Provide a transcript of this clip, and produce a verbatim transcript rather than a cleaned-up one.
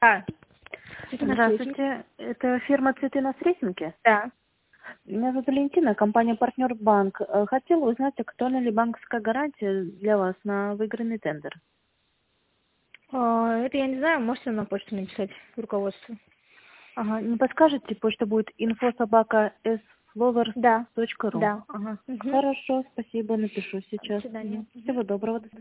Да. Цветы на Сретенке. Здравствуйте, это фирма «Цветы на Сретенке»? Да. Меня зовут Валентина, компания «Партнер Банк». Э, Хотела узнать, актуальна ли банковская гарантия для вас на выигранный тендер? А, Это я не знаю, можете на почту написать руководству. Ага, не подскажете, почта будет инфо собака эсфловер Да. точка ру. Да. Ага. Мгм. Хорошо, спасибо, напишу До сейчас. свидания. Мгм. Всего доброго. До